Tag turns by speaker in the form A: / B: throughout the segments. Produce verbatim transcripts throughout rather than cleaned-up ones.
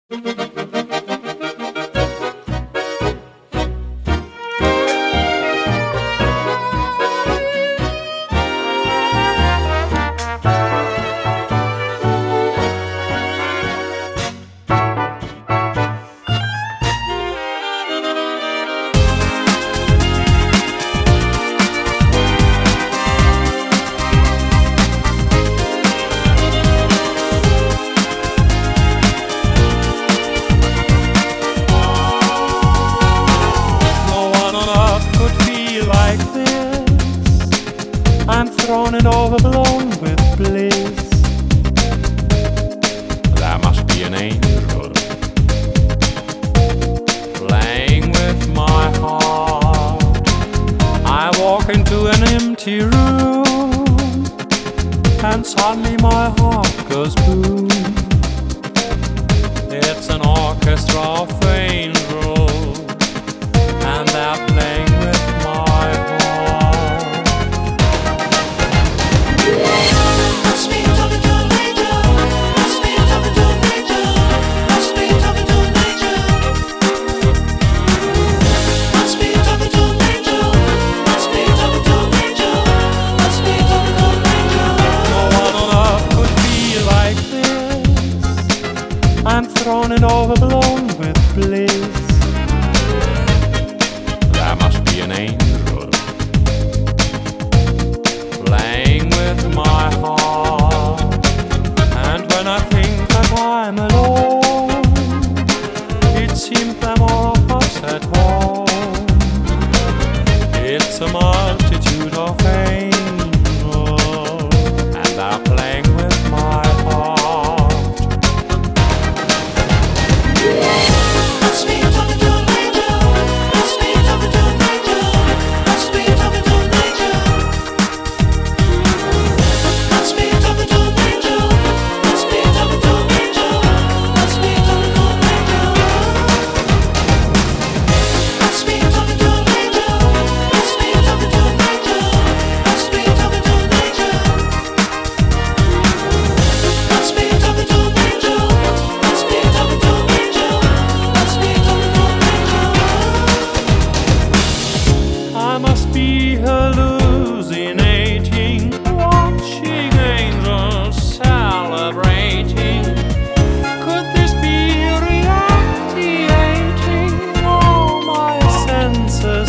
A: I'm thrown and overblown with bliss.
B: There must be an angel playing with my heart.
A: I walk into an empty room, and suddenly my heart goes boom.
B: It's an orchestra of angels, and they're playing with my heart.
A: I'm thrown and overblown with bliss.
B: There must be an angel playing with my heart.
A: And when I think that I'm alone, it seems I'm all of us at home.
B: It's a multitude of angels, and they're playing with my heart.
A: I must be hallucinating, watching angels celebrating. Could this be reactivating all my senses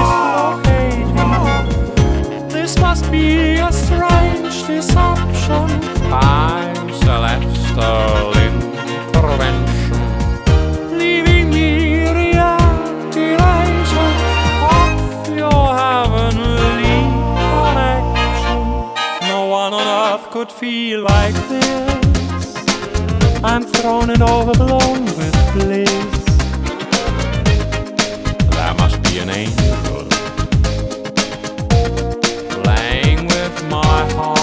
A: dislocating? This must be a strange deception
B: By celestial intervention,
A: leaving me reactivated of your heavenly connection. No one on earth could feel like this. I'm thrown and overblown with bliss.
B: there must be an angel playing with my heart.